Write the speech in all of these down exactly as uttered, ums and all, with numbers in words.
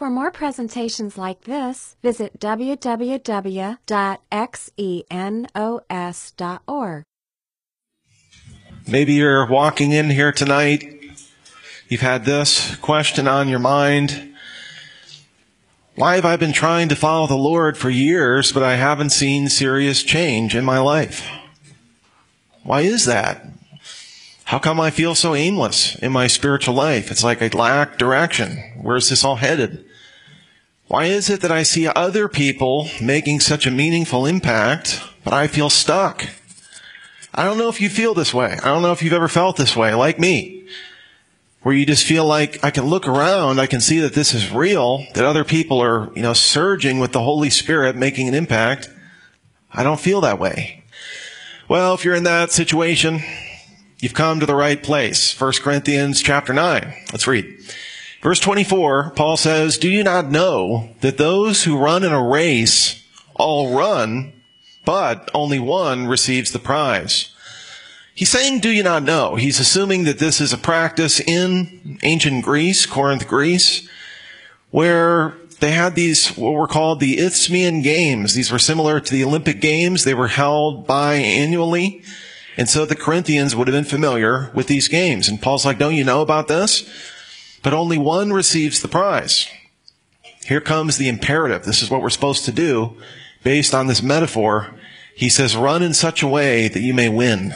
For more presentations like this, visit w w w dot xenos dot org. Maybe you're walking in here tonight. You've had this question on your mind. Why have I been trying to follow the Lord for years, but I haven't seen serious change in my life? Why is that? How come I feel so aimless in my spiritual life? It's like I lack direction. Where's this all headed? Why is it that I see other people making such a meaningful impact, but I feel stuck? I don't know if you feel this way. I don't know if you've ever felt this way, like me, where you just feel like I can look around, I can see that this is real, that other people are, you know, surging with the Holy Spirit, making an impact. I don't feel that way. Well, if you're in that situation, you've come to the right place. First Corinthians chapter nine. Let's read. Verse twenty-four, Paul says, "Do you not know that those who run in a race all run, but only one receives the prize?" He's saying, do you not know? He's assuming that this is a practice in ancient Greece, Corinth, Greece, where they had these, what were called the Isthmian Games. These were similar to the Olympic Games. They were held biannually. And so the Corinthians would have been familiar with these games. And Paul's like, don't you know about this? But only one receives the prize. Here comes the imperative. This is what we're supposed to do based on this metaphor. He says, run in such a way that you may win.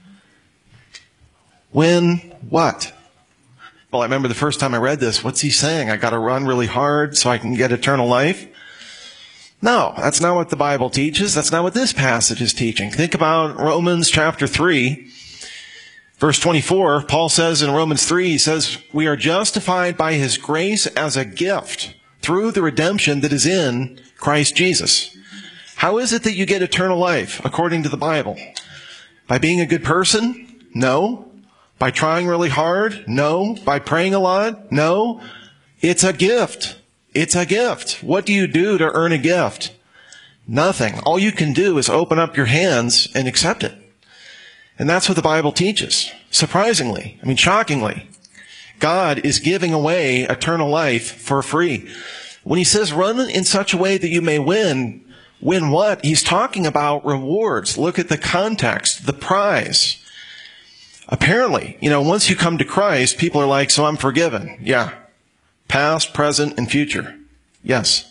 Win what? Well, I remember the first time I read this. What's he saying? I got to run really hard so I can get eternal life? No, that's not what the Bible teaches. That's not what this passage is teaching. Think about Romans chapter three, verse twenty-four. Paul says in Romans three, he says, we are justified by his grace as a gift through the redemption that is in Christ Jesus. How is it that you get eternal life according to the Bible? By being a good person? No. By trying really hard? No. By praying a lot? No. It's a gift. It's a gift. What do you do to earn a gift? Nothing. All you can do is open up your hands and accept it. And that's what the Bible teaches. Surprisingly, I mean, shockingly, God is giving away eternal life for free. When he says run in such a way that you may win, win what? He's talking about rewards. Look at the context, the prize. Apparently, you know, once you come to Christ, people are like, so I'm forgiven. Yeah. Past, present, and future. Yes.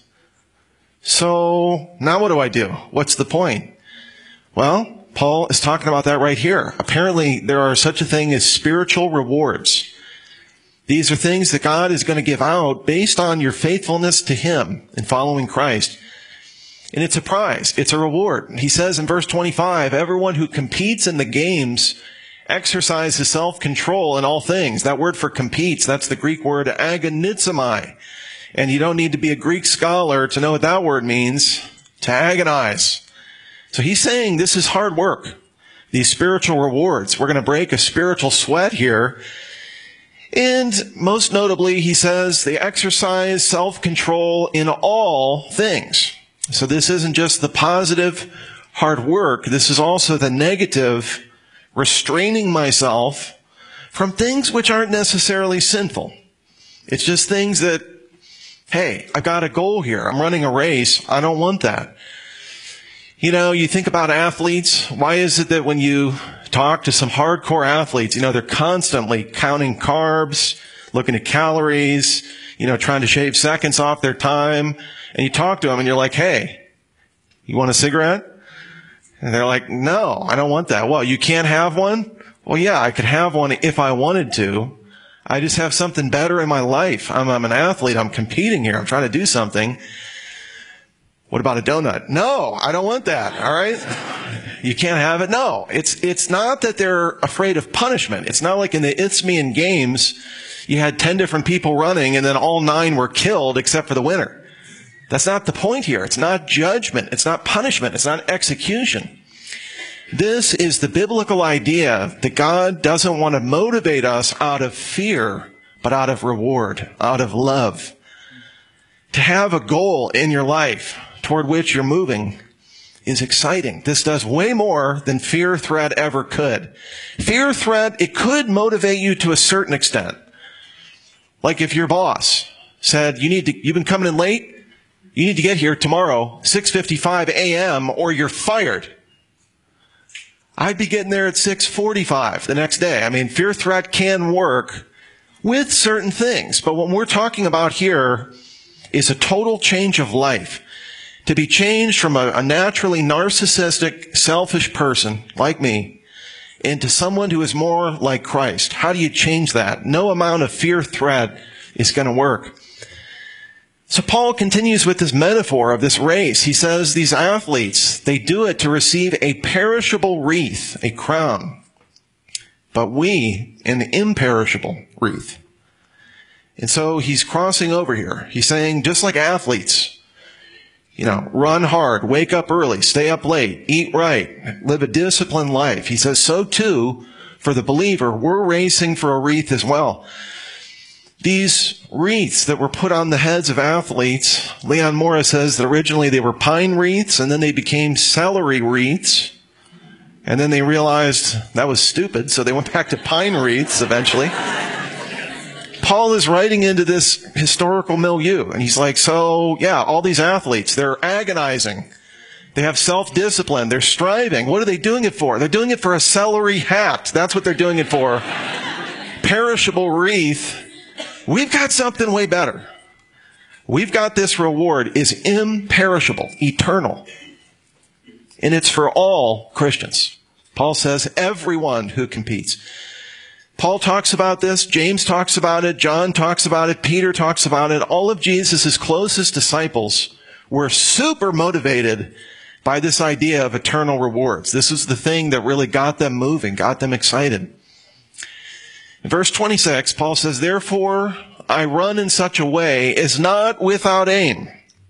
So now what do I do? What's the point? Well, Paul is talking about that right here. Apparently, there are such a thing as spiritual rewards. These are things that God is going to give out based on your faithfulness to him in following Christ. And it's a prize. It's a reward. He says in verse twenty-five, everyone who competes in the games exercises self-control in all things. That word for competes, that's the Greek word agonizomai. And you don't need to be a Greek scholar to know what that word means, to agonize. So he's saying this is hard work. These spiritual rewards. We're going to break a spiritual sweat here. And most notably, he says they exercise self-control in all things. So this isn't just the positive hard work. This is also the negative restraining myself from things which aren't necessarily sinful. It's just things that, hey, I've got a goal here. I'm running a race. I don't want that. You know, you think about athletes. Why is it that when you talk to some hardcore athletes, you know, they're constantly counting carbs, looking at calories, you know, trying to shave seconds off their time. And you talk to them and you're like, hey, you want a cigarette? And they're like, no, I don't want that. Well, you can't have one? Well, yeah, I could have one if I wanted to. I just have something better in my life. I'm, I'm an athlete. I'm competing here. I'm trying to do something. What about a donut? No, I don't want that. All right. You can't have it. No, it's, it's not that they're afraid of punishment. It's not like in the Isthmian Games, you had ten different people running and then all nine were killed except for the winner. That's not the point here. It's not judgment. It's not punishment. It's not execution. This is the biblical idea that God doesn't want to motivate us out of fear, but out of reward, out of love. To have a goal in your life toward which you're moving is exciting. This does way more than fear threat ever could. Fear threat, it could motivate you to a certain extent. Like if your boss said, you need to, you've been coming in late. You need to get here tomorrow, six fifty-five a.m., or you're fired. I'd be getting there at six forty-five the next day. I mean, fear threat can work with certain things. But what we're talking about here is a total change of life. To be changed from a, a naturally narcissistic, selfish person like me into someone who is more like Christ. How do you change that? No amount of fear threat is going to work. So Paul continues with this metaphor of this race. He says these athletes, they do it to receive a perishable wreath, a crown. But we, an imperishable wreath. And so he's crossing over here. He's saying, just like athletes, you know, run hard, wake up early, stay up late, eat right, live a disciplined life. He says, so too, for the believer, we're racing for a wreath as well. These wreaths that were put on the heads of athletes, Leon Morris says that originally they were pine wreaths, and then they became celery wreaths. And then they realized that was stupid, so they went back to pine wreaths eventually. Paul is writing into this historical milieu, and he's like, so, yeah, all these athletes, they're agonizing. They have self-discipline. They're striving. What are they doing it for? They're doing it for a celery hat. That's what they're doing it for. Perishable wreath. We've got something way better. We've got this reward is imperishable, eternal. And it's for all Christians. Paul says everyone who competes. Paul talks about this. James talks about it. John talks about it. Peter talks about it. All of Jesus' closest disciples were super motivated by this idea of eternal rewards. This is the thing that really got them moving, got them excited. In verse twenty-six, Paul says, therefore, I run in such a way as not without aim.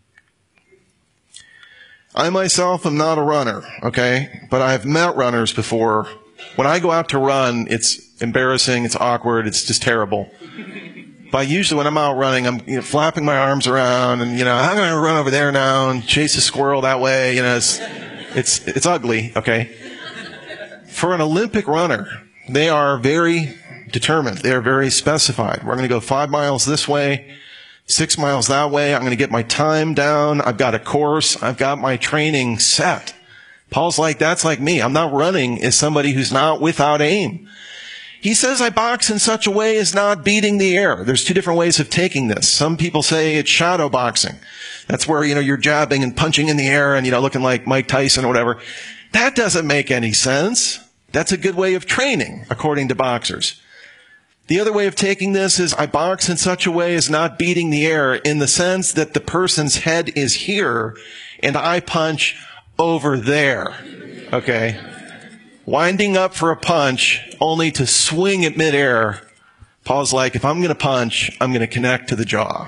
I myself am not a runner, okay? But I've met runners before. When I go out to run, it's embarrassing, it's awkward, it's just terrible. But usually when I'm out running, I'm you know, flapping my arms around and, you know, I'm going to run over there now and chase a squirrel that way. You know, it's, it's, it's ugly, okay? For an Olympic runner, they are very determined. They are very specified. We're going to go five miles this way, six miles that way. I'm going to get my time down. I've got a course. I've got my training set. Paul's like, that's like me. I'm not running as somebody who's not without aim. He says, I box in such a way as not beating the air. There's two different ways of taking this. Some people say it's shadow boxing. That's where, you know, you're jabbing and punching in the air and, you know, looking like Mike Tyson or whatever. That doesn't make any sense. That's a good way of training, according to boxers. The other way of taking this is I box in such a way as not beating the air in the sense that the person's head is here and I punch over there. Okay? Winding up for a punch only to swing at midair. Paul's like, if I'm going to punch, I'm going to connect to the jaw.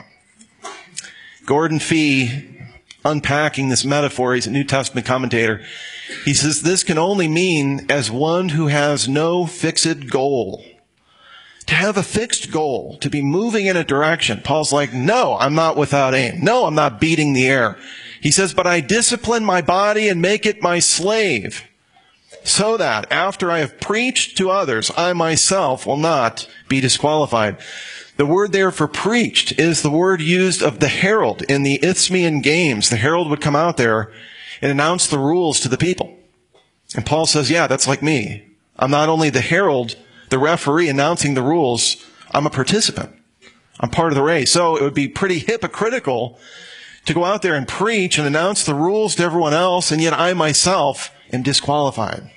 Gordon Fee, unpacking this metaphor, he's a New Testament commentator. He says, this can only mean as one who has no fixed goal. To have a fixed goal, to be moving in a direction. Paul's like, no, I'm not without aim. No, I'm not beating the air. He says, but I discipline my body and make it my slave, so that after I have preached to others, I myself will not be disqualified. The word there for preached is the word used of the herald in the Isthmian Games. The herald would come out there and announce the rules to the people. And Paul says, yeah, that's like me. I'm not only the herald, the referee announcing the rules, I'm a participant. I'm part of the race. So it would be pretty hypocritical to go out there and preach and announce the rules to everyone else, and yet I myself am disqualified.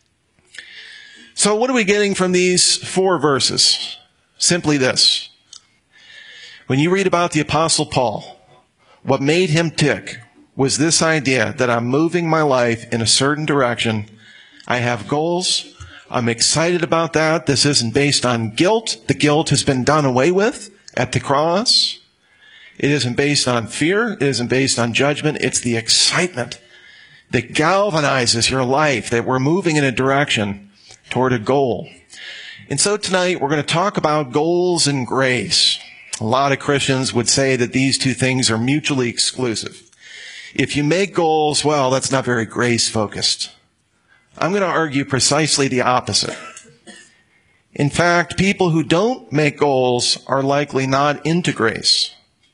So what are we getting from these four verses? Simply this. When you read about the Apostle Paul, what made him tick was this idea that I'm moving my life in a certain direction. I have goals. I'm excited about that. This isn't based on guilt. The guilt has been done away with at the cross. It isn't based on fear. It isn't based on judgment. It's the excitement that galvanizes your life, that we're moving in a direction toward a goal. And so tonight we're going to talk about goals and grace. A lot of Christians would say that these two things are mutually exclusive. If you make goals, well, that's not very grace-focused. I'm going to argue precisely the opposite. In fact, people who don't make goals are likely not into grace.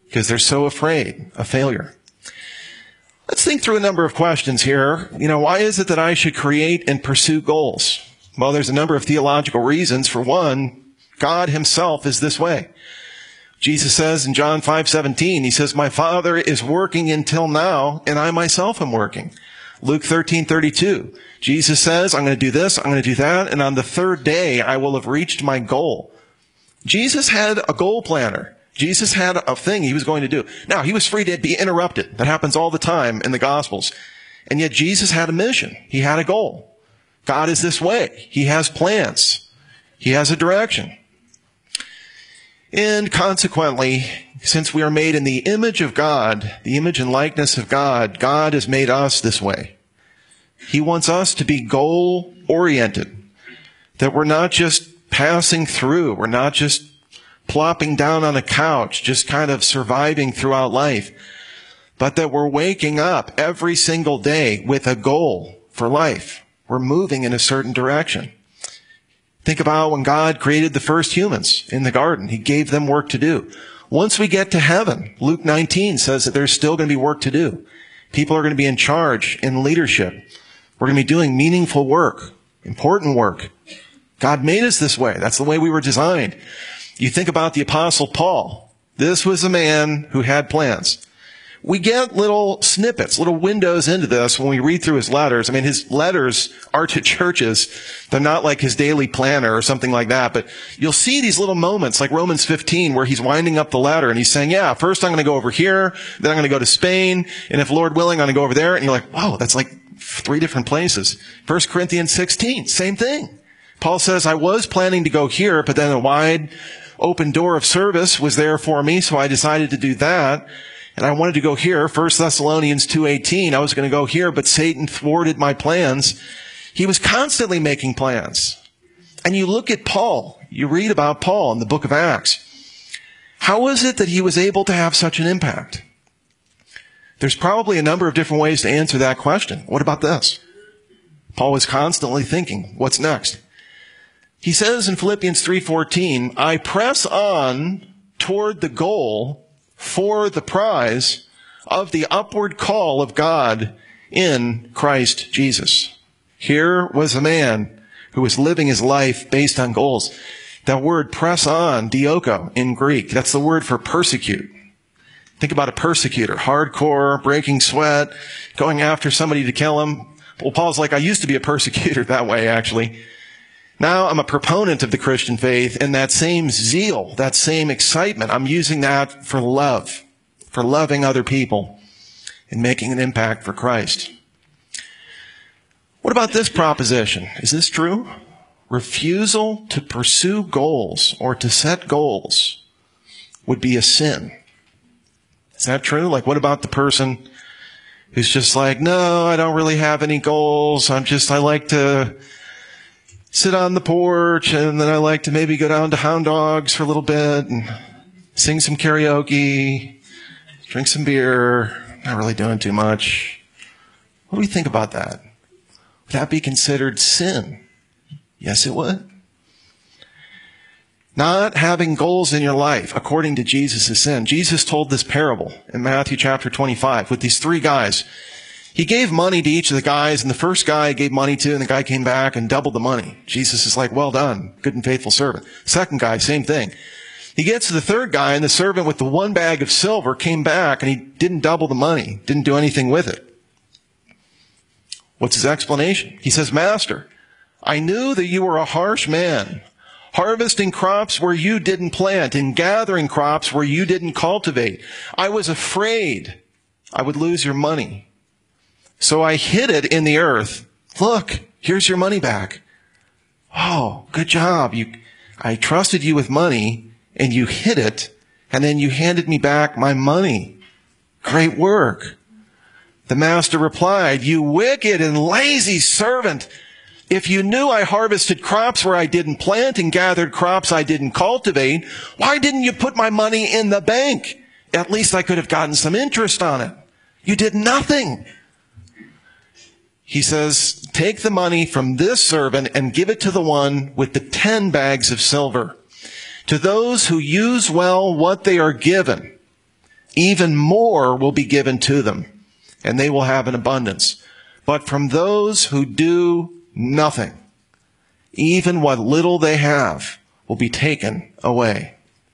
because they're so afraid of failure. Let's think through a number of questions here. You know, why is it that I should create and pursue goals? Well, there's a number of theological reasons. For one, God himself is this way. Jesus says in John five seventeen, he says, my Father is working until now, and I myself am working. Luke thirteen thirty-two, Jesus says, I'm going to do this, I'm going to do that, and on the third day I will have reached my goal. Jesus had a goal planner. Jesus had a thing he was going to do. Now, he was free to be interrupted. That happens all the time in the Gospels. And yet Jesus had a mission. He had a goal. God is this way. He has plans. He has a direction. And consequently, since we are made in the image of God, the image and likeness of God, God has made us this way. He wants us to be goal-oriented, that we're not just passing through, we're not just plopping down on a couch, just kind of surviving throughout life, but that we're waking up every single day with a goal for life. We're moving in a certain direction. Think about when God created the first humans in the garden. He gave them work to do. Once we get to heaven, Luke nineteen says that there's still going to be work to do. People are going to be in charge, in leadership. We're going to be doing meaningful work, important work. God made us this way. That's the way we were designed. You think about the Apostle Paul. This was a man who had plans. We get little snippets, little windows into this when we read through his letters. I mean, his letters are to churches. They're not like his daily planner or something like that. But you'll see these little moments like Romans fifteen where he's winding up the letter and he's saying, yeah, first I'm going to go over here, then I'm going to go to Spain, and if Lord willing, I'm going to go over there. And you're like, whoa, that's like three different places. First Corinthians sixteen, same thing. Paul says, I was planning to go here, but then a wide open door of service was there for me, so I decided to do that. And I wanted to go here, First Thessalonians two eighteen. I was going to go here, but Satan thwarted my plans. He was constantly making plans. And you look at Paul, you read about Paul in the book of Acts. How is it that he was able to have such an impact? There's probably a number of different ways to answer that question. What about this? Paul was constantly thinking, what's next? He says in Philippians three fourteen, I press on toward the goal for the prize of the upward call of God in Christ Jesus. Here was a man who was living his life based on goals. That word press on, dioko in Greek, that's the word for persecute. Think about a persecutor, hardcore, breaking sweat, going after somebody to kill him. Well, Paul's like, I used to be a persecutor that way, actually. Now I'm a proponent of the Christian faith, and that same zeal, that same excitement, I'm using that for love, for loving other people and making an impact for Christ. What about this proposition? Is this true? Refusal to pursue goals or to set goals would be a sin. Is that true? Like, what about the person who's just like, no, I don't really have any goals. I'm just, I like to sit on the porch, and then I like to maybe go down to Hound Dogs for a little bit and sing some karaoke, drink some beer, not really doing too much. What do we think about that? Would that be considered sin? Yes, it would. Not having goals in your life, according to Jesus, is sin. Jesus told this parable in Matthew chapter twenty-five with these three guys. He gave money to each of the guys, and the first guy gave money to, and the guy came back and doubled the money. Jesus is like, well done, good and faithful servant. Second guy, same thing. He gets to the third guy, and the servant with the one bag of silver came back, and he didn't double the money, didn't do anything with it. What's his explanation? He says, Master, I knew that you were a harsh man, harvesting crops where you didn't plant and gathering crops where you didn't cultivate. I was afraid I would lose your money. So I hid it in the earth. Look, here's your money back. Oh, good job. You, I trusted you with money and you hid it, and then you handed me back my money. Great work. The master replied, you wicked and lazy servant. If you knew I harvested crops where I didn't plant and gathered crops I didn't cultivate, why didn't you put my money in the bank? At least I could have gotten some interest on it. You did nothing. He says, take the money from this servant and give it to the one with the ten bags of silver. To those who use well what they are given, even more will be given to them, and they will have an abundance. But from those who do nothing, even what little they have will be taken away.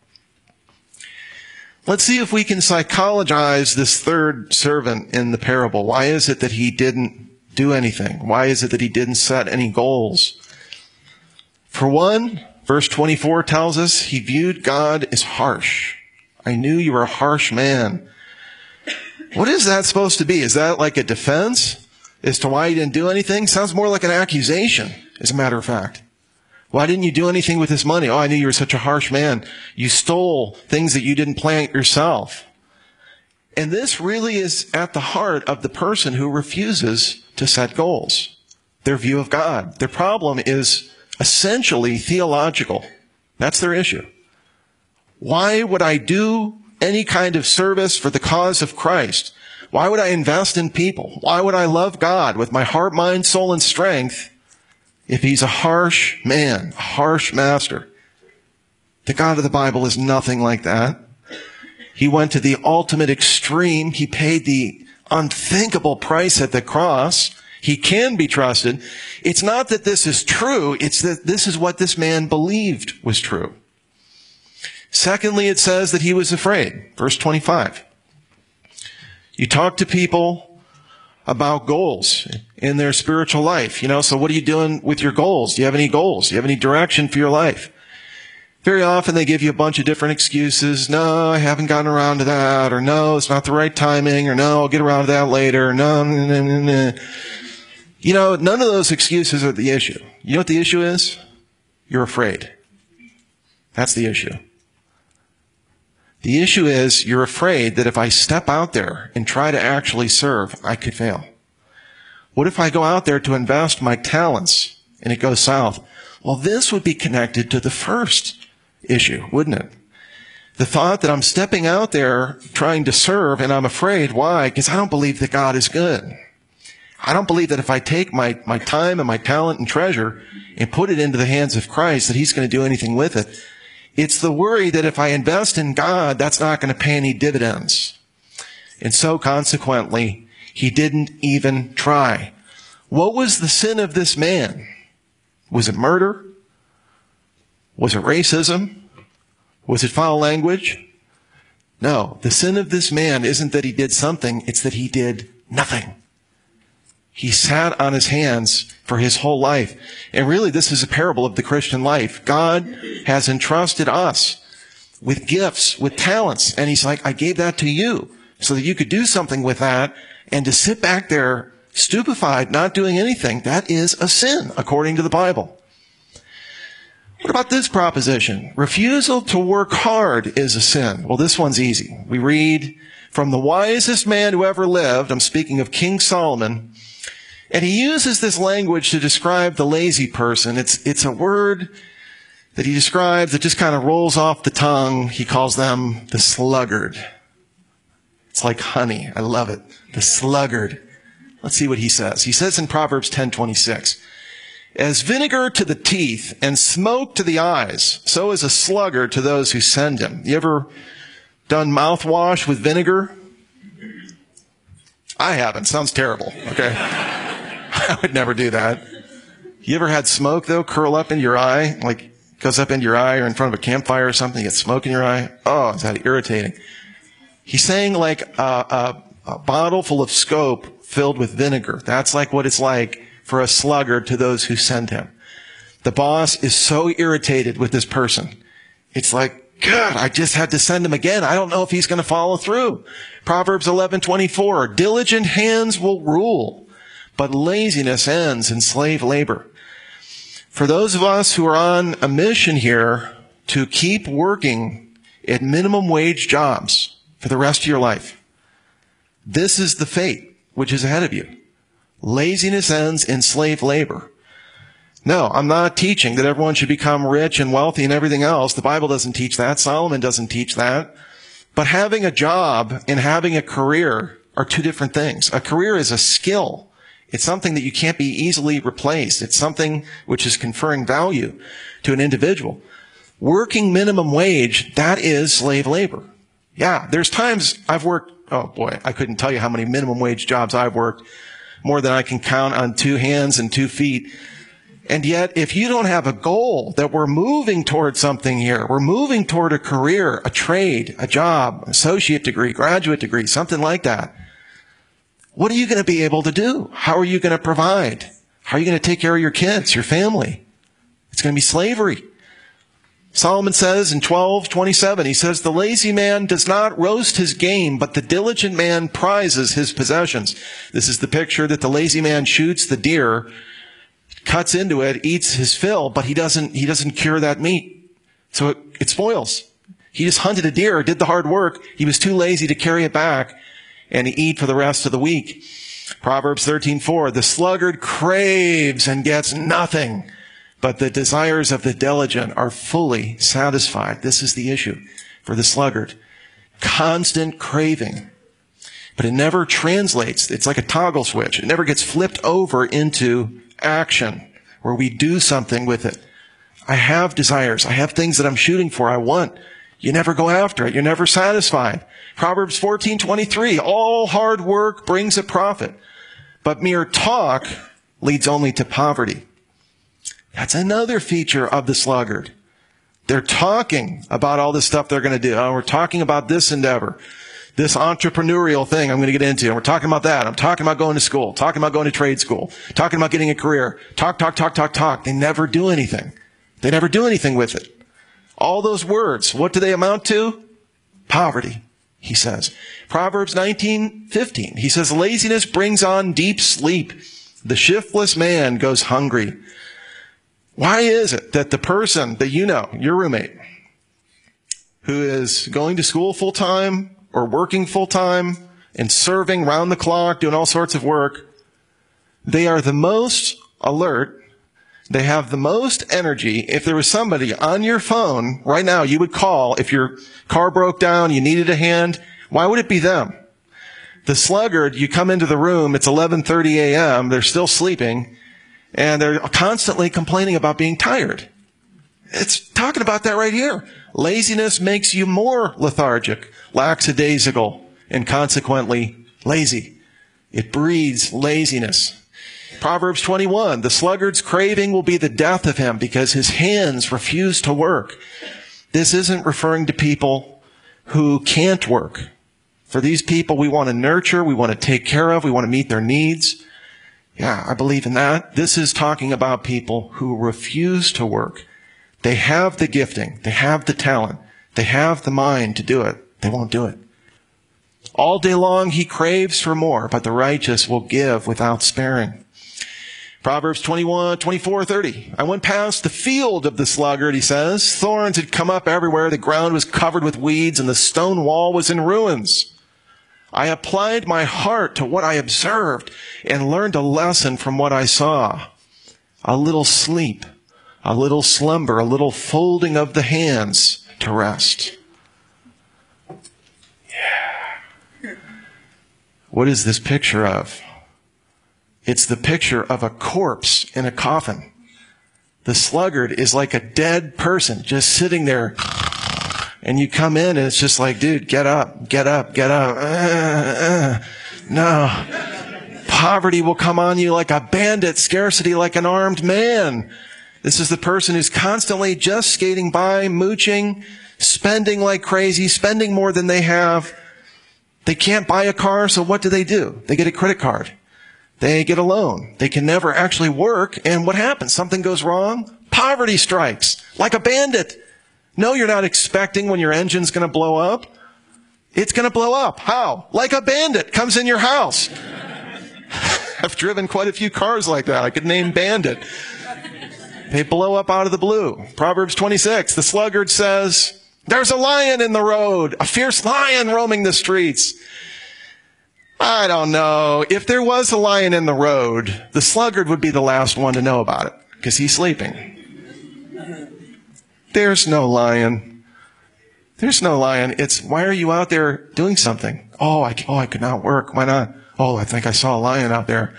Let's see if we can psychologize this third servant in the parable. Why is it that he didn't do anything? Why is it that he didn't set any goals? For one, verse twenty-four tells us he viewed God as harsh. I knew you were a harsh man. What is that supposed to be? Is that like a defense as to why he didn't do anything? Sounds more like an accusation, as a matter of fact. Why didn't you do anything with this money? Oh, I knew you were such a harsh man. You stole things that you didn't plant yourself. And this really is at the heart of the person who refuses to set goals. Their view of God. Their problem is essentially theological. That's their issue. Why would I do any kind of service for the cause of Christ? Why would I invest in people? Why would I love God with my heart, mind, soul, and strength if he's a harsh man, a harsh master? The God of the Bible is nothing like that. He went to the ultimate extreme. He paid the unthinkable price at the cross. He can be trusted. It's not that this is true. It's that this is what this man believed was true. Secondly, it says that he was afraid. Verse twenty-five. You talk to people about goals in their spiritual life. You know, so what are you doing with your goals? Do you have any goals? Do you have any direction for your life? Very often they give you a bunch of different excuses. No, I haven't gotten around to that. Or no, it's not the right timing. Or no, I'll get around to that later. No, no, no, no, no. You know, none of those excuses are the issue. You know what the issue is? You're afraid. That's the issue. The issue is you're afraid that if I step out there and try to actually serve, I could fail. What if I go out there to invest my talents and it goes south? Well, this would be connected to the first issue, wouldn't it? The thought that I'm stepping out there trying to serve and I'm afraid. Why? Because I don't believe that God is good. I don't believe that if I take my, my time and my talent and treasure and put it into the hands of Christ, that he's going to do anything with it. It's the worry that if I invest in God, that's not going to pay any dividends. And so consequently, he didn't even try. What was the sin of this man? Was it murder? Was it racism? Was it foul language? No, the sin of this man isn't that he did something, it's that he did nothing. He sat on his hands for his whole life. And really, this is a parable of the Christian life. God has entrusted us with gifts, with talents. And he's like, I gave that to you so that you could do something with that. And to sit back there stupefied, not doing anything, that is a sin, according to the Bible. What about this proposition? Refusal to work hard is a sin. Well, this one's easy. We read, from the wisest man who ever lived, I'm speaking of King Solomon, and he uses this language to describe the lazy person. It's, it's a word that he describes that just kind of rolls off the tongue. He calls them the sluggard. It's like honey. I love it. The sluggard. Let's see what he says. He says in Proverbs ten twenty-six, as vinegar to the teeth and smoke to the eyes, so is a sluggard to those who send him. You ever done mouthwash with vinegar? I haven't. Sounds terrible. Okay. I would never do that. You ever had smoke, though, curl up in your eye? Like, goes up into your eye or in front of a campfire or something, you get smoke in your eye? Oh, is that irritating? He's saying like a, a, a bottle full of scope filled with vinegar. That's like what it's like for a sluggard to those who send him. The boss is so irritated with this person. It's like, God, I just had to send him again. I don't know if he's going to follow through. Proverbs eleven twenty-four, diligent hands will rule, but laziness ends in slave labor. For those of us who are on a mission here to keep working at minimum wage jobs for the rest of your life, this is the fate which is ahead of you. Laziness ends in slave labor. No, I'm not teaching that everyone should become rich and wealthy and everything else. The Bible doesn't teach that. Solomon doesn't teach that. But having a job and having a career are two different things. A career is a skill. It's something that you can't be easily replaced. It's something which is conferring value to an individual. Working minimum wage, that is slave labor. Yeah, there's times I've worked, oh boy, I couldn't tell you how many minimum wage jobs I've worked, more than I can count on two hands and two feet. And yet, if you don't have a goal that we're moving toward something here, we're moving toward a career, a trade, a job, associate degree, graduate degree, something like that, what are you going to be able to do? How are you going to provide? How are you going to take care of your kids, your family? It's going to be slavery. Solomon says in twelve twenty-seven, he says, the lazy man does not roast his game, but the diligent man prizes his possessions. This is the picture that the lazy man shoots the deer, cuts into it, eats his fill, but he doesn't, he doesn't cure that meat. So it, it spoils. He just hunted a deer, did the hard work. He was too lazy to carry it back and eat for the rest of the week. Proverbs thirteen four, the sluggard craves and gets nothing, but the desires of the diligent are fully satisfied. This is the issue for the sluggard. Constant craving. But it never translates. It's like a toggle switch. It never gets flipped over into action where we do something with it. I have desires. I have things that I'm shooting for. I want. You never go after it. You're never satisfied. Proverbs fourteen twenty-three, all hard work brings a profit, but mere talk leads only to poverty. That's another feature of the sluggard. They're talking about all this stuff they're going to do. Oh, we're talking about this endeavor, this entrepreneurial thing I'm going to get into. And we're talking about that. I'm talking about going to school, talking about going to trade school, talking about getting a career. Talk, talk, talk, talk, talk. They never do anything. They never do anything with it. All those words, what do they amount to? Poverty, he says. Proverbs nineteen fifteen, he says, laziness brings on deep sleep. The shiftless man goes hungry. Why is it that the person that you know, your roommate, who is going to school full time or working full time and serving round the clock, doing all sorts of work, they are the most alert, they have the most energy. If there was somebody on your phone right now you would call, if your car broke down, you needed a hand, why would it be them? The sluggard, you come into the room, it's eleven thirty a.m., they're still sleeping, and they're constantly complaining about being tired. It's talking about that right here. Laziness makes you more lethargic, lackadaisical, and consequently lazy. It breeds laziness. Proverbs twenty-one, the sluggard's craving will be the death of him because his hands refuse to work. This isn't referring to people who can't work. For these people, we want to nurture, we want to take care of, we want to meet their needs. Yeah, I believe in that. This is talking about people who refuse to work. They have the gifting. They have the talent. They have the mind to do it. They won't do it. All day long he craves for more, but the righteous will give without sparing. Proverbs twenty-one, twenty-four, thirty. I went past the field of the sluggard, he says. Thorns had come up everywhere. The ground was covered with weeds, and the stone wall was in ruins. I applied my heart to what I observed and learned a lesson from what I saw. A little sleep, a little slumber, a little folding of the hands to rest. Yeah. What is this picture of? It's the picture of a corpse in a coffin. The sluggard is like a dead person just sitting there. And you come in and it's just like, dude, get up, get up, get up. Uh, uh, no. Poverty will come on you like a bandit, scarcity like an armed man. This is the person who's constantly just skating by, mooching, spending like crazy, spending more than they have. They can't buy a car, so what do they do? They get a credit card. They get a loan. They can never actually work, and what happens? Something goes wrong. Poverty strikes like a bandit. No, you're not expecting when your engine's going to blow up. It's going to blow up. How? Like a bandit comes in your house. I've driven quite a few cars like that. I could name Bandit. They blow up out of the blue. Proverbs twenty-six, the sluggard says, there's a lion in the road, a fierce lion roaming the streets. I don't know. If there was a lion in the road, the sluggard would be the last one to know about it because he's sleeping. There's no lion. There's no lion. It's, why are you out there doing something? Oh, I, oh, I could not work. Why not? Oh, I think I saw a lion out there.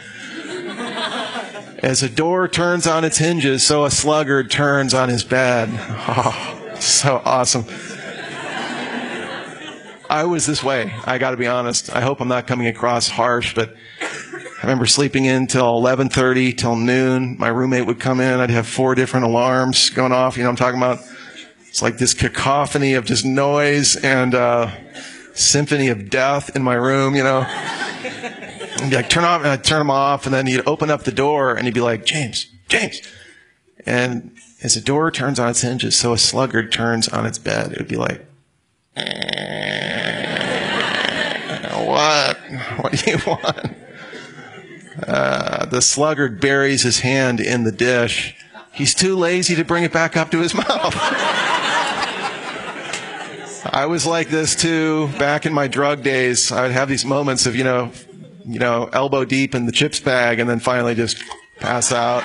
As a door turns on its hinges, so a sluggard turns on his bed. Oh, so awesome. I was this way. I got to be honest. I hope I'm not coming across harsh, but I remember sleeping in till eleven thirty, till noon. My roommate would come in. I'd have four different alarms going off. You know what I'm talking about? It's like this cacophony of just noise and uh symphony of death in my room, you know. And be like, turn off, and I'd turn them off, and then he'd open up the door, and he'd be like, James, James. And as the door turns on its hinges, so a sluggard turns on its bed. It would be like, what? What do you want? Uh, the sluggard buries his hand in the dish. He's too lazy to bring it back up to his mouth. I was like this too back in my drug days. I would have these moments of, you know, you know, elbow deep in the chips bag and then finally just pass out.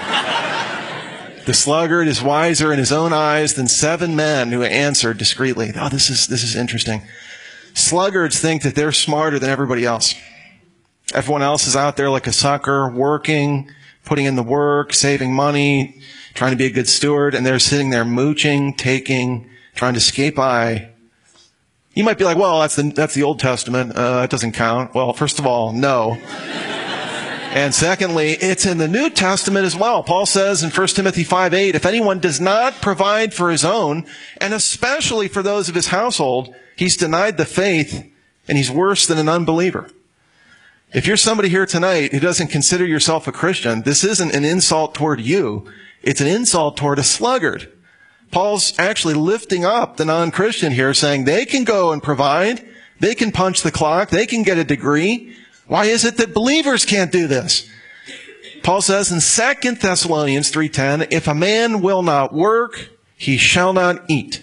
The sluggard is wiser in his own eyes than seven men who answered discreetly. Oh, this is, this is interesting. Sluggards think that they're smarter than everybody else. Everyone else is out there like a sucker, working, putting in the work, saving money, trying to be a good steward, and they're sitting there mooching, taking, trying to escape by. You might be like, well, that's the, that's the Old Testament. Uh, that doesn't count. Well, first of all, no. And secondly, it's in the New Testament as well. Paul says in First Timothy five eight, if anyone does not provide for his own, and especially for those of his household, he's denied the faith, and he's worse than an unbeliever. If you're somebody here tonight who doesn't consider yourself a Christian, this isn't an insult toward you. It's an insult toward a sluggard. Paul's actually lifting up the non-Christian here, saying they can go and provide, they can punch the clock, they can get a degree. Why is it that believers can't do this? Paul says in Second Thessalonians three ten, if a man will not work, he shall not eat.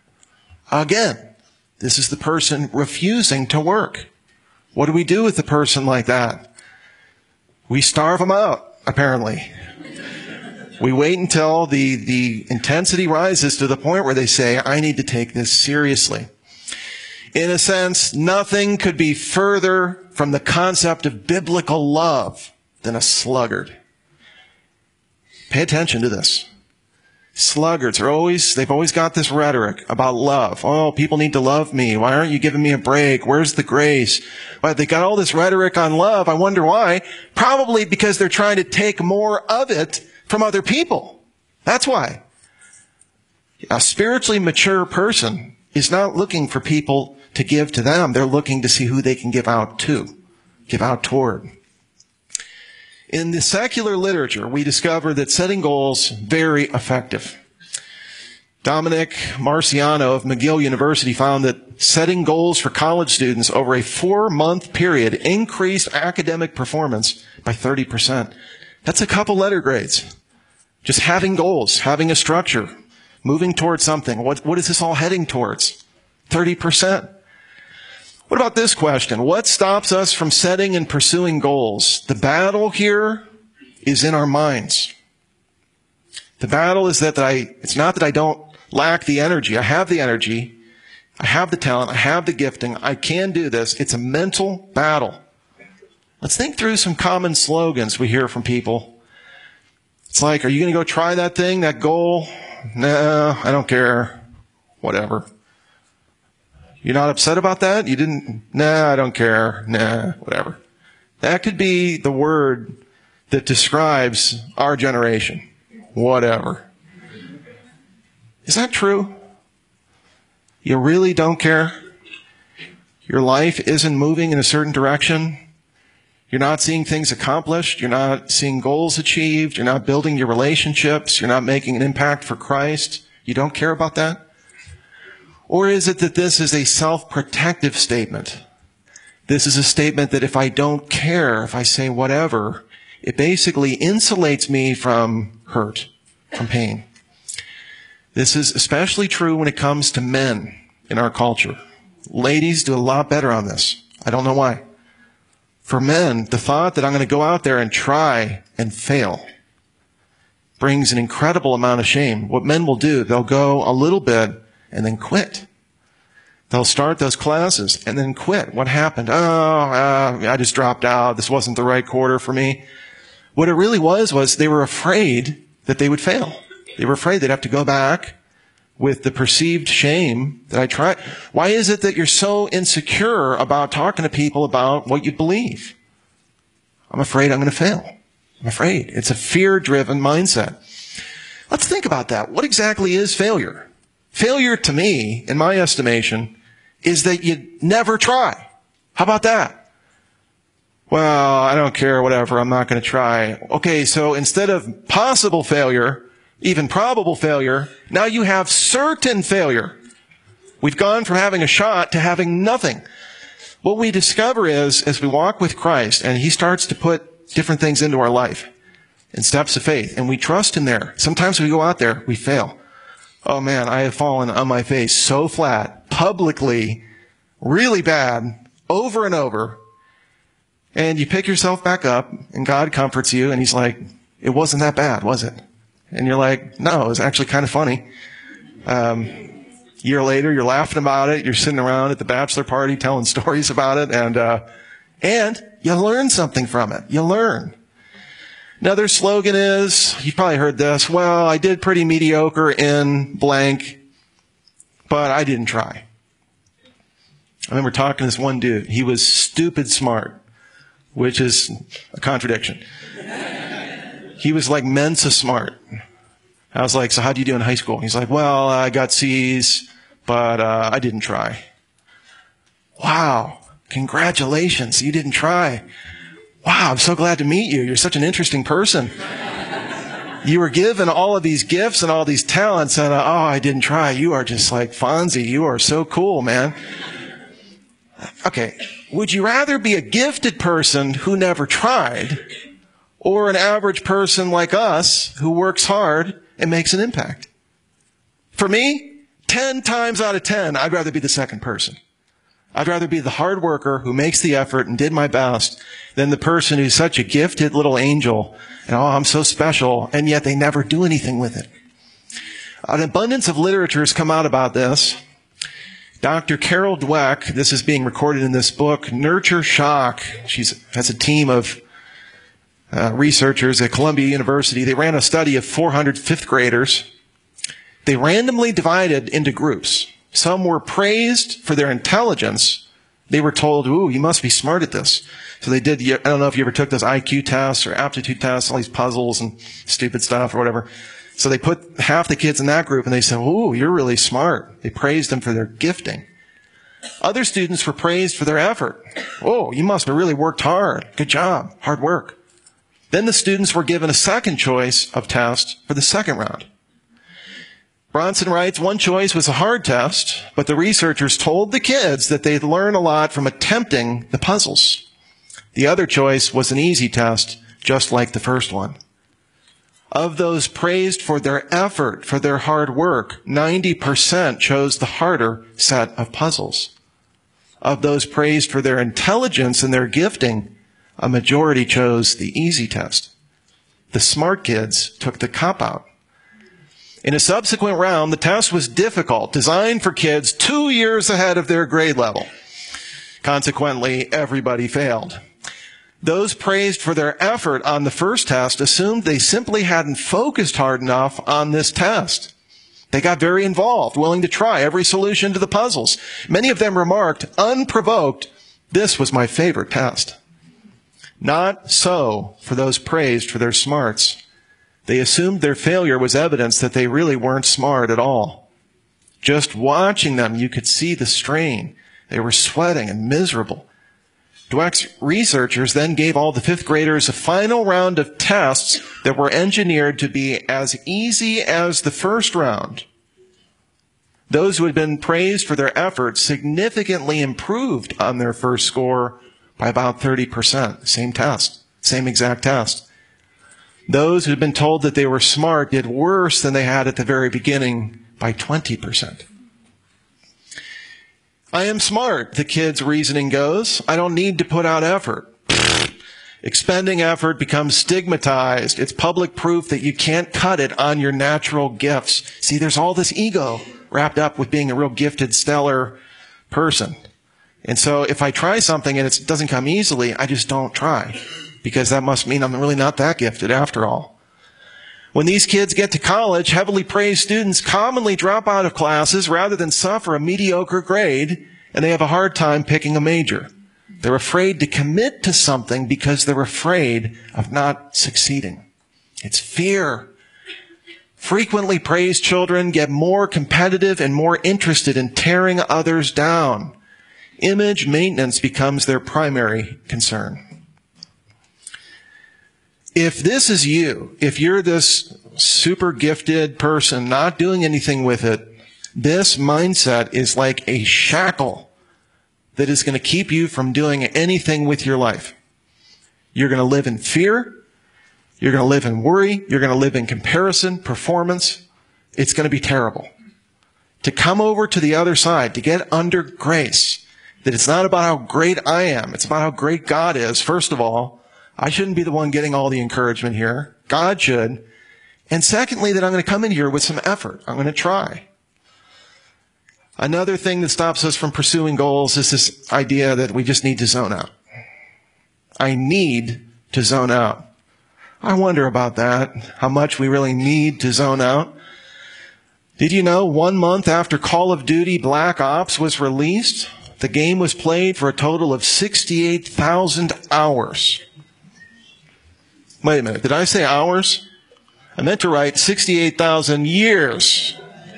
Again, this is the person refusing to work. What do we do with a person like that? We starve them out, apparently. We wait until the, the intensity rises to the point where they say, I need to take this seriously. In a sense, nothing could be further from the concept of biblical love than a sluggard. Pay attention to this. Sluggards are always, they've always got this rhetoric about love. Oh, people need to love me. Why aren't you giving me a break? Where's the grace? Well, they got all this rhetoric on love. I wonder why. Probably because they're trying to take more of it from other people. That's why. A spiritually mature person is not looking for people to give to them. They're looking to see who they can give out to, give out toward. In the secular literature, we discover that setting goals very effective. Dominic Marciano of McGill University found that setting goals for college students over a four-month period increased academic performance by thirty percent. That's a couple letter grades. Just having goals, having a structure, moving towards something. What, what is this all heading towards? thirty percent. What about this question? What stops us from setting and pursuing goals? The battle here is in our minds. The battle is that I, it's not that I don't lack the energy. I have the energy. I have the talent. I have the gifting. I can do this. It's a mental battle. Let's think through some common slogans we hear from people. It's like, are you going to go try that thing, that goal? No, I don't care. Whatever. You're not upset about that? You didn't, nah, I don't care. Nah, whatever. That could be the word that describes our generation. Whatever. Is that true? You really don't care? Your life isn't moving in a certain direction? You're not seeing things accomplished? You're not seeing goals achieved? You're not building your relationships? You're not making an impact for Christ? You don't care about that? Or is it that this is a self-protective statement? This is a statement that if I don't care, if I say whatever, it basically insulates me from hurt, from pain. This is especially true when it comes to men in our culture. Ladies do a lot better on this. I don't know why. For men, the thought that I'm going to go out there and try and fail brings an incredible amount of shame. What men will do, they'll go a little bit and then quit. They'll start those classes and then quit. What happened? Oh, uh, I just dropped out. This wasn't the right quarter for me. What it really was, was they were afraid that they would fail. They were afraid they'd have to go back, with the perceived shame that I try? Why is it that you're so insecure about talking to people about what you believe? I'm afraid I'm going to fail. I'm afraid. It's a fear-driven mindset. Let's think about that. What exactly is failure? Failure to me, in my estimation, is that you never try. How about that? Well, I don't care, whatever, I'm not going to try. Okay, so instead of possible failure, even probable failure, now you have certain failure. We've gone from having a shot to having nothing. What we discover is, as we walk with Christ, and He starts to put different things into our life, in steps of faith, and we trust Him there. Sometimes we go out there, we fail. Oh man, I have fallen on my face so flat, publicly, really bad, over and over. And you pick yourself back up, and God comforts you, and He's like, it wasn't that bad, was it? And you're like, no, it was actually kind of funny. Um, a year later, you're laughing about it, you're sitting around at the bachelor party telling stories about it, and, uh, and you learn something from it. You learn. Another slogan is, you've probably heard this, well, I did pretty mediocre in blank, but I didn't try. I remember talking to this one dude. He was stupid smart, which is a contradiction. He was like Mensa smart. I was like, so how'd you do in high school? He's like, well, I got C's, but uh, I didn't try. Wow, congratulations, you didn't try. Wow, I'm so glad to meet you. You're such an interesting person. You were given all of these gifts and all these talents, and uh, oh, I didn't try. You are just like Fonzie. You are so cool, man. Okay, would you rather be a gifted person who never tried, or an average person like us who works hard and makes an impact? For me, ten times out of ten, I'd rather be the second person. I'd rather be the hard worker who makes the effort and did my best than the person who's such a gifted little angel and, oh, I'm so special, and yet they never do anything with it. An abundance of literature has come out about this. Doctor Carol Dweck, this is being recorded in this book, Nurture Shock. She has a team of uh, researchers at Columbia University. They ran a study of four hundred fifth graders. They randomly divided into groups. Some were praised for their intelligence. They were told, ooh, you must be smart at this. So they did, I don't know if you ever took those I Q tests or aptitude tests, all these puzzles and stupid stuff or whatever. So they put half the kids in that group and they said, ooh, you're really smart. They praised them for their gifting. Other students were praised for their effort. Oh, you must have really worked hard. Good job. Hard work. Then the students were given a second choice of test for the second round. Bronson writes, one choice was a hard test, but the researchers told the kids that they'd learn a lot from attempting the puzzles. The other choice was an easy test, just like the first one. Of those praised for their effort, for their hard work, ninety percent chose the harder set of puzzles. Of those praised for their intelligence and their gifting, a majority chose the easy test. The smart kids took the cop-out. In a subsequent round, the test was difficult, designed for kids two years ahead of their grade level. Consequently, everybody failed. Those praised for their effort on the first test assumed they simply hadn't focused hard enough on this test. They got very involved, willing to try every solution to the puzzles. Many of them remarked, unprovoked, this was my favorite test. Not so for those praised for their smarts. They assumed their failure was evidence that they really weren't smart at all. Just watching them, you could see the strain. They were sweating and miserable. Dweck's researchers then gave all the fifth graders a final round of tests that were engineered to be as easy as the first round. Those who had been praised for their efforts significantly improved on their first score by about thirty percent. Same test, same exact test. Those who had been told that they were smart did worse than they had at the very beginning by twenty percent. I am smart, the kid's reasoning goes. I don't need to put out effort. Expending effort becomes stigmatized. It's public proof that you can't cut it on your natural gifts. See, there's all this ego wrapped up with being a real gifted, stellar person. And so if I try something and it doesn't come easily, I just don't try. Because that must mean I'm really not that gifted after all. When these kids get to college, heavily praised students commonly drop out of classes rather than suffer a mediocre grade, and they have a hard time picking a major. They're afraid to commit to something because they're afraid of not succeeding. It's fear. Frequently praised children get more competitive and more interested in tearing others down. Image maintenance becomes their primary concern. If this is you, if you're this super gifted person not doing anything with it, this mindset is like a shackle that is going to keep you from doing anything with your life. You're going to live in fear. You're going to live in worry. You're going to live in comparison, performance. It's going to be terrible. To come over to the other side, to get under grace, that it's not about how great I am. It's about how great God is, first of all. I shouldn't be the one getting all the encouragement here. God should. And secondly, that I'm going to come in here with some effort. I'm going to try. Another thing that stops us from pursuing goals is this idea that we just need to zone out. I need to zone out. I wonder about that, how much we really need to zone out. Did you know one month after Call of Duty Black Ops was released, the game was played for a total of sixty-eight thousand hours? Wait a minute, did I say hours? I meant to write sixty-eight thousand years.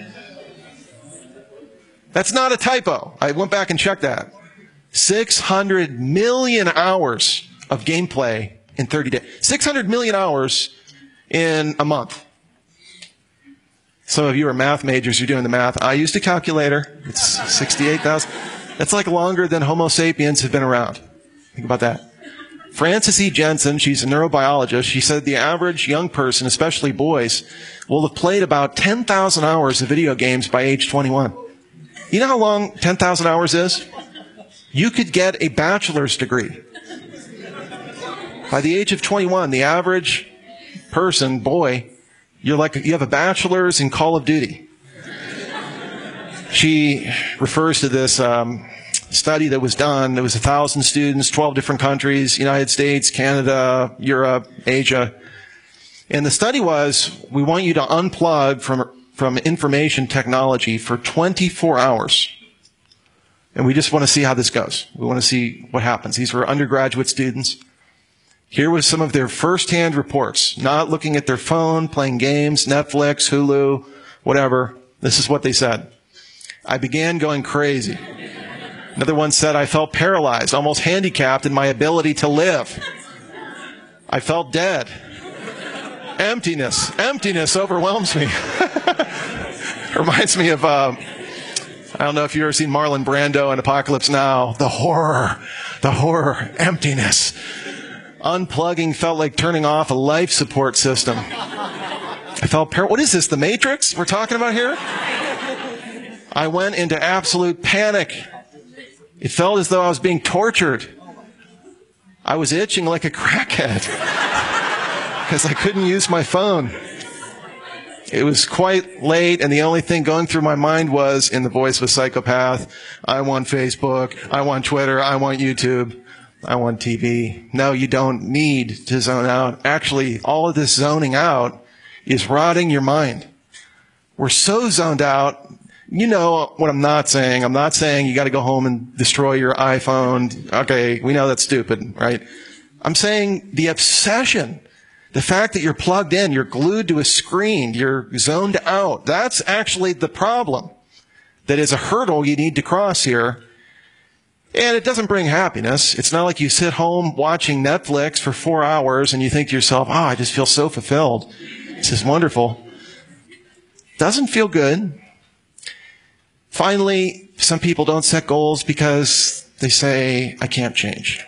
That's not a typo. I went back and checked that. six hundred million hours of gameplay in thirty days. six hundred million hours in a month. Some of you are math majors, you're doing the math. I used a calculator. It's sixty-eight thousand. That's like longer than Homo sapiens have been around. Think about that. Frances E. Jensen, she's a neurobiologist, she said the average young person, especially boys, will have played about ten thousand hours of video games by age twenty-one. You know how long ten thousand hours is? You could get a bachelor's degree. By the age of twenty-one, the average person, boy, you're like, you have a bachelor's in Call of Duty. She refers to this um, study that was done. There was a thousand students, twelve different countries, United States, Canada, Europe, Asia. And the study was, we want you to unplug from, from information technology for twenty-four hours. And we just want to see how this goes. We want to see what happens. These were undergraduate students. Here was some of their first-hand reports, not looking at their phone, playing games, Netflix, Hulu, whatever. This is what they said. I began going crazy. Another one said, I felt paralyzed, almost handicapped in my ability to live. I felt dead. Emptiness. Emptiness overwhelms me. Reminds me of, uh, I don't know if you've ever seen Marlon Brando in Apocalypse Now. The horror. The horror. Emptiness. Unplugging felt like turning off a life support system. I felt par- What is this, the Matrix we're talking about here? I went into absolute panic. It felt as though I was being tortured. I was itching like a crackhead because I couldn't use my phone. It was quite late, and the only thing going through my mind was, in the voice of a psychopath, I want Facebook, I want Twitter, I want YouTube, I want T V. No, you don't need to zone out. Actually, all of this zoning out is rotting your mind. We're so zoned out. You know what I'm not saying. I'm not saying you got to go home and destroy your iPhone. Okay, we know that's stupid, right? I'm saying the obsession, the fact that you're plugged in, you're glued to a screen, you're zoned out. That's actually the problem. That is a hurdle you need to cross here. And it doesn't bring happiness. It's not like you sit home watching Netflix for four hours and you think to yourself, oh, I just feel so fulfilled. This is wonderful. Doesn't feel good. Finally, some people don't set goals because they say, I can't change.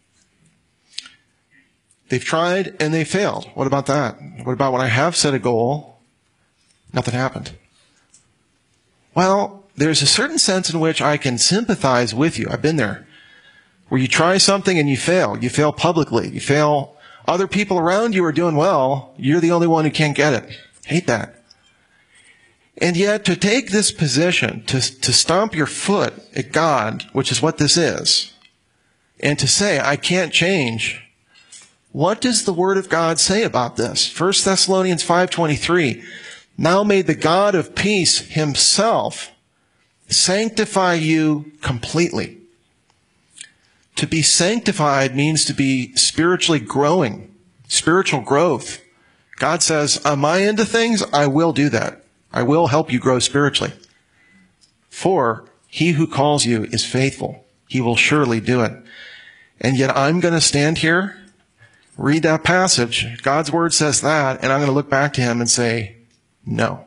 They've tried and they failed. What about that? What about when I have set a goal, nothing happened? Well, there's a certain sense in which I can sympathize with you. I've been there. Where you try something and you fail. You fail publicly. You fail. Other people around you are doing well. You're the only one who can't get it. Hate that. And yet, to take this position, to, to stomp your foot at God, which is what this is, and to say, I can't change, What does the Word of God say about this? First Thessalonians five twenty-three. Now may the God of peace himself sanctify you completely. To be sanctified means to be spiritually growing, spiritual growth. God says, on my end of things, I will do that. I will help you grow spiritually. For he who calls you is faithful. He will surely do it. And yet I'm going to stand here, read that passage. God's word says that, and I'm going to look back to him and say, no.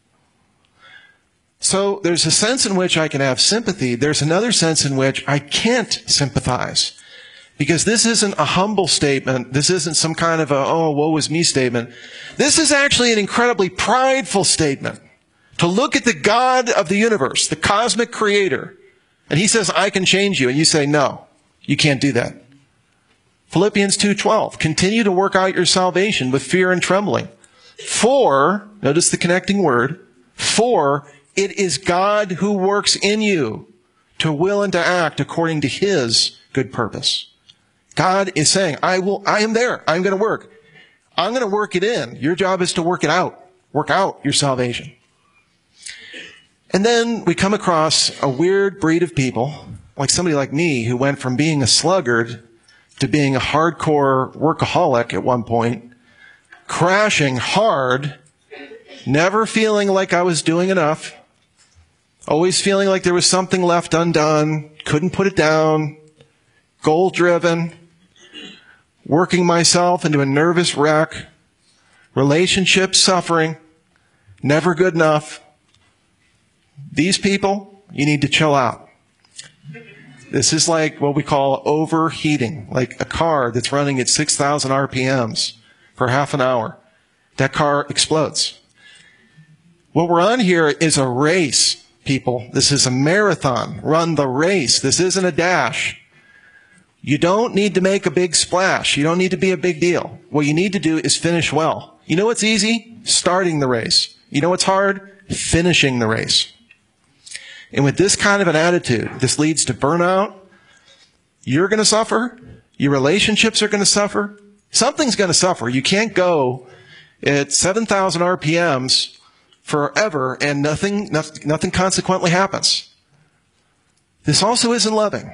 So there's a sense in which I can have sympathy. There's another sense in which I can't sympathize. Because this isn't a humble statement. This isn't some kind of a, oh, woe is me statement. This is actually an incredibly prideful statement. To look at the God of the universe, the cosmic creator, and he says, I can change you. And you say, no, you can't do that. Philippians two twelve, continue to work out your salvation with fear and trembling. For, notice the connecting word, for it is God who works in you to will and to act according to his good purpose. God is saying, I will, I am there. I'm going to work. I'm going to work it in. Your job is to work it out. Work out your salvation. And then we come across a weird breed of people, like somebody like me, who went from being a sluggard to being a hardcore workaholic at one point, crashing hard, never feeling like I was doing enough, always feeling like there was something left undone, couldn't put it down, goal-driven, working myself into a nervous wreck, relationship suffering, never good enough. These people, you need to chill out. This is like what we call overheating, like a car that's running at six thousand R P Ms for half an hour. That car explodes. What we're on here is a race, people. This is a marathon. Run the race. This isn't a dash. You don't need to make a big splash. You don't need to be a big deal. What you need to do is finish well. You know what's easy? Starting the race. You know what's hard? Finishing the race. And with this kind of an attitude, this leads to burnout. You're going to suffer. Your relationships are going to suffer. Something's going to suffer. You can't go at seven thousand R P Ms forever and nothing, nothing, nothing consequently happens. This also isn't loving.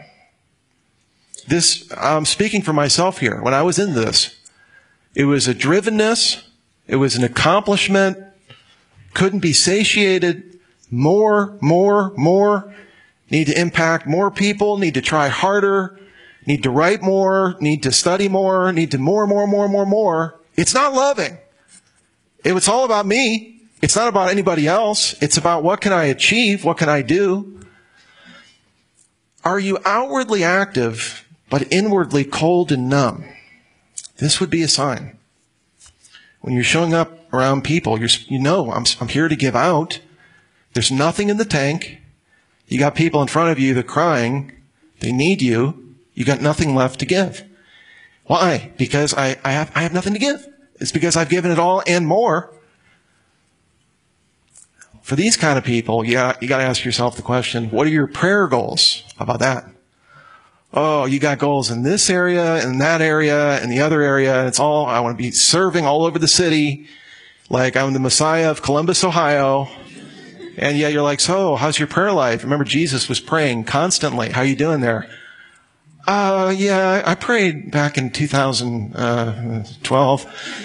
This, I'm speaking for myself here. When I was in this, it was a drivenness. It was an accomplishment. Couldn't be satiated. More, more, more. Need to impact more people. Need to try harder. Need to write more. Need to study more. Need to more, more, more, more, more. It's not loving. It was all about me. It's not about anybody else. It's about what can I achieve? What can I do? Are you outwardly active, but inwardly cold and numb? This would be a sign. When you're showing up around people, you're, you know, I'm, I'm here to give out. There's nothing in the tank. You got people in front of you that are crying. They need you. You got nothing left to give. Why? Because I, I have, I have nothing to give. It's because I've given it all and more. For these kind of people, you got, you got to ask yourself the question, what are your prayer goals? How about that? Oh, you got goals in this area, in that area, in the other area. And it's all, I want to be serving all over the city. Like I'm the Messiah of Columbus, Ohio. And yet you're like, so how's your prayer life? Remember, Jesus was praying constantly. How are you doing there? Uh, yeah, I prayed back in two thousand twelve.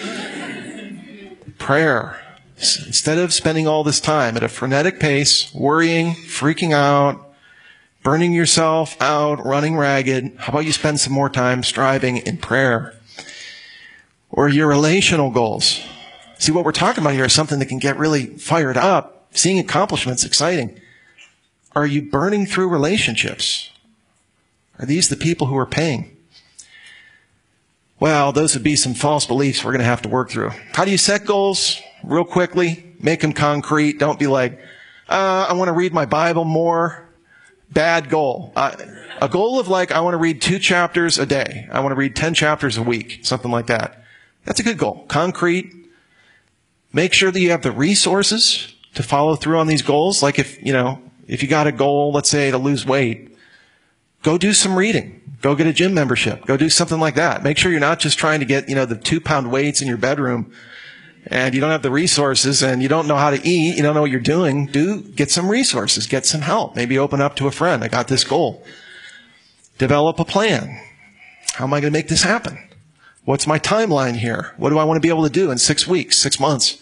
Prayer. Instead of spending all this time at a frenetic pace, worrying, freaking out, burning yourself out, running ragged, how about you spend some more time striving in prayer? Or your relational goals. See, what we're talking about here is something that can get really fired up. Seeing accomplishments, exciting. Are you burning through relationships? Are these the people who are paying? Well, those would be some false beliefs we're going to have to work through. How do you set goals? Real quickly, make them concrete. Don't be like, uh, I want to read my Bible more. Bad goal. Uh, a goal of like, I want to read two chapters a day. I want to read ten chapters a week. Something like that. That's a good goal. Concrete. Make sure that you have the resources to follow through on these goals. Like if, you know, if you got a goal, let's say to lose weight, go do some reading. Go get a gym membership. Go do something like that. Make sure you're not just trying to get, you know, the two pound weights in your bedroom and you don't have the resources and you don't know how to eat. You don't know what you're doing. Do get some resources. Get some help. Maybe open up to a friend. I got this goal. Develop a plan. How am I going to make this happen? What's my timeline here? What do I want to be able to do in six weeks, six months?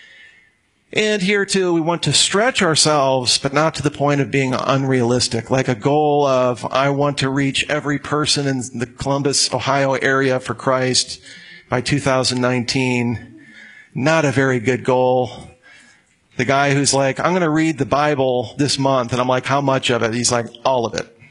And here too, we want to stretch ourselves, but not to the point of being unrealistic, like a goal of, I want to reach every person in the Columbus, Ohio area for Christ by two thousand nineteen. Not a very good goal. The guy who's like, I'm going to read the Bible this month, and I'm like, how much of it? He's like, all of it.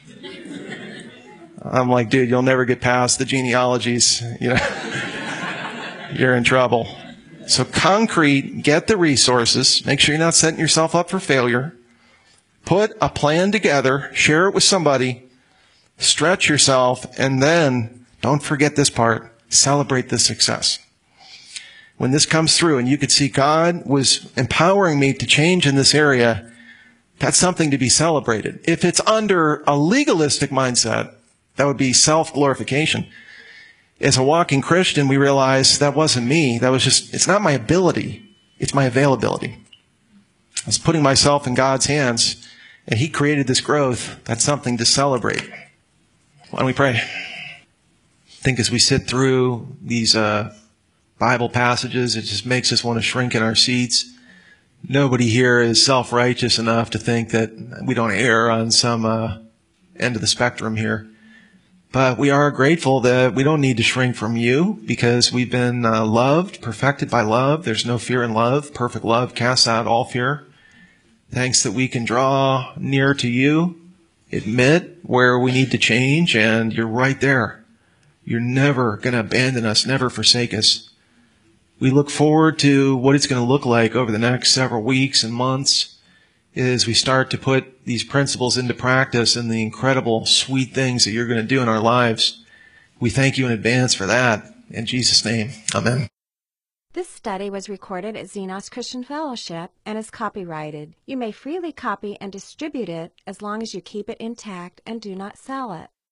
I'm like, dude, you'll never get past the genealogies. You know, you're in trouble. So concrete, get the resources. Make sure you're not setting yourself up for failure. Put a plan together. Share it with somebody. Stretch yourself. And then, don't forget this part, celebrate the success. When this comes through and you could see God was empowering me to change in this area, that's something to be celebrated. If it's under a legalistic mindset, that would be self-glorification. As a walking Christian, we realize that wasn't me. That was just, it's not my ability. It's my availability. I was putting myself in God's hands, and He created this growth. That's something to celebrate. Why don't we pray? I think as we sit through these uh, Bible passages, it just makes us want to shrink in our seats. Nobody here is self-righteous enough to think that we don't err on some uh, end of the spectrum here. But we are grateful that we don't need to shrink from you because we've been uh, loved, perfected by love. There's no fear in love. Perfect love casts out all fear. Thanks that we can draw near to you, admit where we need to change, and you're right there. You're never going to abandon us, never forsake us. We look forward to what it's going to look like over the next several weeks and months as we start to put these principles into practice and the incredible, sweet things that you're going to do in our lives. We thank you in advance for that. In Jesus' name, amen. This study was recorded at Xenos Christian Fellowship and is copyrighted. You may freely copy and distribute it as long as you keep it intact and do not sell it.